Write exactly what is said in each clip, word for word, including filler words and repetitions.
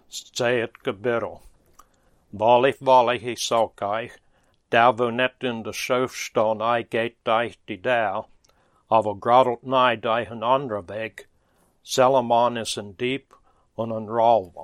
zei het gebirrel. Waarlijk, waarlijk, ik zal kijk, daar wo net in de schoof staan, hij gaat dich die daar, aber gradelt nij dich een andere weg, Salomon is een diep en een rauwer.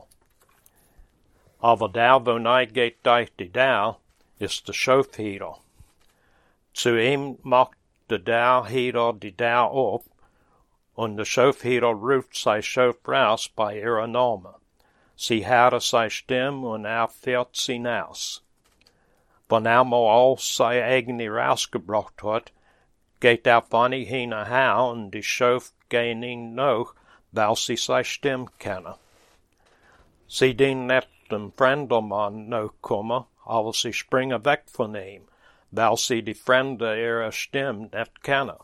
Aber daar wo nij gaat dich die daar, is de schoofheder. Zu ihm macht de daarheder die daar op, en de schoofheder ruft zijn schoof raus bij ihre namen. Sie hörte zijn stem en er fährt sie naus. Wanneer er maar al zijn eigen rausgebracht had, geht er van die heen naar haar en die schoof gaan ihn nog, weil sie zijn stem kennen. Sie den net een vreemdeman nog komen, aber sie springen weg van hem, weil sie die vreemde ihre stem net kennen.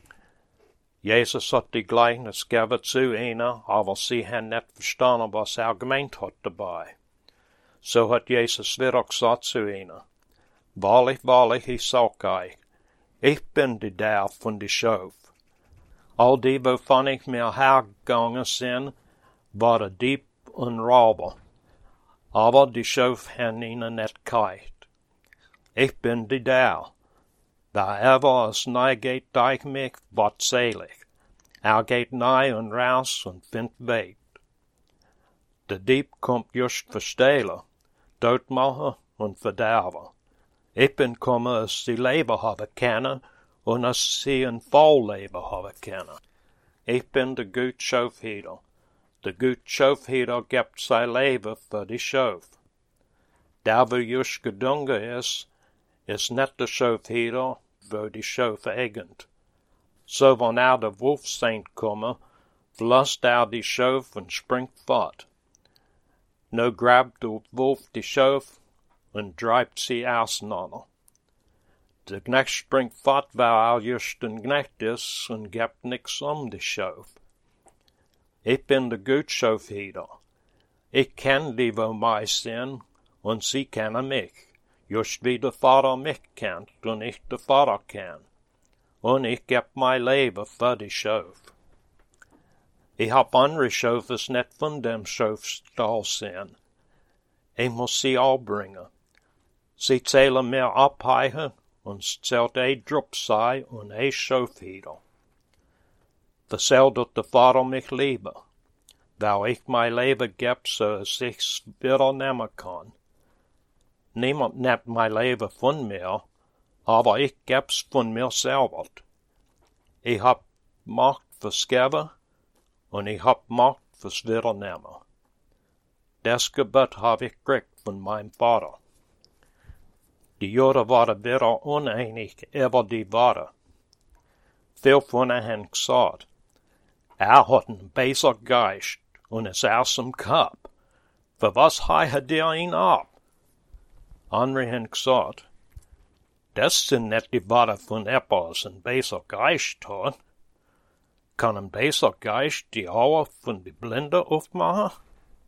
Jezus had die gleichnis gegeven zu ihnen, aber sie haben nicht verstanden, was er gemeint hat dabei. So hat Jesus wieder gesagt zu ihnen, wahrlich, wahrlich, ich sag euch, ich bin die der von die Schoof. All die, wovon ich mir hergegangen sind, waren Dieb und Räuber, aber die Schoof haben ihnen nicht gehabt. Ich bin die der. Wer ever es nij geht durch mich, wird selig. Er geht nij und raus und findet Weg. Der Dieb kommt just für stehlen, doodmachen und verderven. Ich bin gekommen, es sie Leben haben können und es sie ein Vollleben haben können. Ich bin der gute Schofheder. Der gute Schofheder gibt sein Leben für die Schof. Der, wo just gedungen ist, is net de Schofheder, wo die Schoof eigent. So wanneer de wolf seint komme, verlasst er die Schoof en springt fort. No grabt de wolf die Schoof en drijft sie auseinander. De knecht springt fort waar er just een knecht is en gebt niks om die Schoof. Ik ben de goed Schofheder. Ik ken die wo mij zijn, en sie kennen mich. Just wie der Vater mich kennt und ich der Vater kenn. Und ich geb mein Leben für die Schoof. Ich hab andere Schoofes net von dem Schoofstall sehen. Ich muss sie all bringen. Sie zählen mir abheichen und zählt ein Drupp sei und ein Schoofheder. Verzählt dat der Vater mich liebe, weil ich mein Leben geb, so es ich's wieder nehmen kann. Niemand nimmt mein Leben von mir, aber ich geb's von mir selber. Ich hab Macht fürs Geben und ich hab Macht fürs Wiedernehmen. Das Gebot hab ich gekriegt von meinem Vater. Die Juden waren wieder uneinig über die Worte. Viel von ihnen haben gesagt, er hat einen bösen Geist und ist aus dem Kopf. Für was heißt er ihn ab? Andere haben gesagt, das sind nicht die Worte von etwas ein böser Geist hat. Kann ein böser Geist die Augen von den Blinden aufmachen?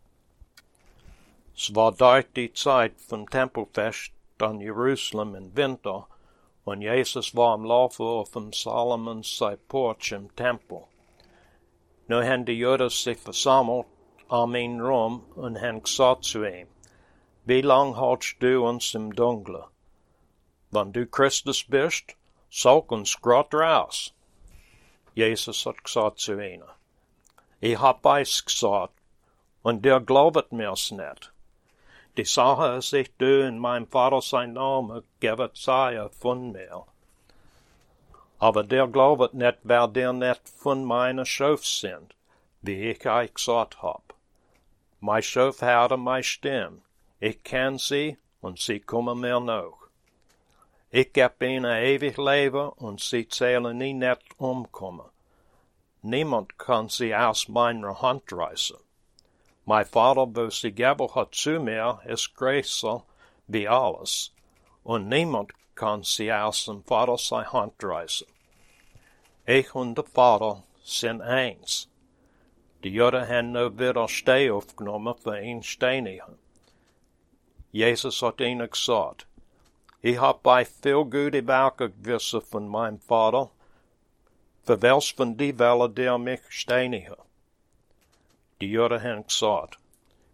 Es war durch die Zeit vom Tempelfest an Jerusalem im Winter, und Jesus war am Laufe auf dem Salomons sein Porch im Tempel. Nun haben die Juden sich versammelt um ihn rum und haben gesagt zu ihm, wie lang hältst du uns im Dunkeln? Wenn du Christus bist, sag uns grad raus. Jesus hat gesagt zu ihnen, ich hab euch gesagt, und der glaubet mir's nicht. Die Sache ist, ich du in meinem Vater sein Name gebet sei von mir. Aber der glaubet nicht, wer der nicht von meiner Schof sind, wie ich euch gesagt hab. Mein Schof hörte meine Stimme. Ich kenn sie, und sie kommen mir noch. Ich geb ihnen ewig Leben, und sie zählen nie net umkommen. Niemand kann sie aus meiner Hand reißen. Mein Vater, wo sie gegeben hat zu mir, ist größer wie alles, und niemand kann sie aus dem Vater seine Hand reißen. Ich und der Vater sind eins. Die Juden haben nur wieder Steh aufgenommen für ihn steinigen. Jesus hat ihnen gesagt, ich hab euch viel gute Werke gewissen von meinem Vater, für welch von die Welle der mich steinigen. Die Juden haben gesagt,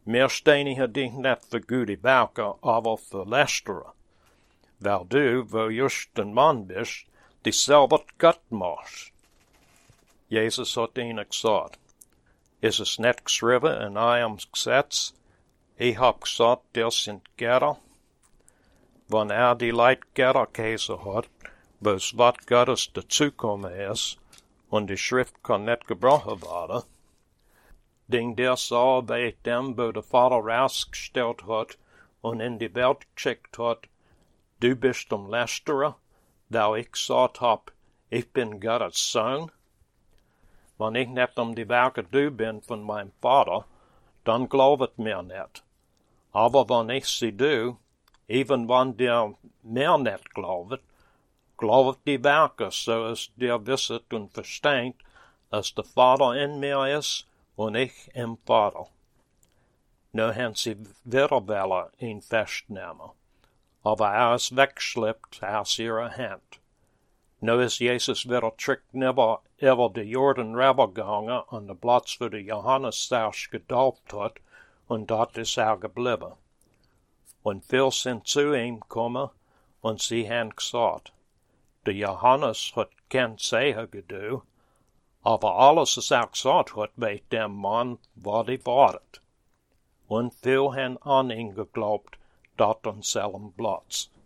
Meer stenigen dich net voor goede werken, aber voor lästeren. Wel du, wo just een man bist, die zelfs God machst. Jezus had ihnen gesagt, is es net geschreven in eurem Gesetz, ich hab gesagt, der sind Götter? Wenn er die Leid Götterkäse hat, bis wat Gottes dazukommen ist, und die Schrift kann net gebrochen werden, den der sah bei dem, wo der Vater rausgestellt hat und in die Welt geschickt hat, du bist ein Lästerer, da ich gesagt hab, ich bin Gottes Sohn. Wenn ich net um die Werke du bin von meinem Vater, dann glaubet mir net. Aber wenn ich sie du, even wenn der mir net glaubet, glaubet die Werke, so es der wisset und versteht, dass der Vater in mir ist und ich im Vater. Nu haben sie wieder wollen ihn festnehmen, aber er ist weggeschleppt aus ihrer Hand. Nu ist Jesus wieder zurück über, über die Jordan River gegangen an den Platz, wo der Johannes sich getauft hat, und dort ist er geblieben. Und viele sind zu ihm gekommen, und sie haben gesagt, der Johannes hat kein Zeichen getan, aber alles, was er gesagt hat bei dem Mann, war die Wahrheit. Und viele haben an ihn geglaubt, dort an selben Platz.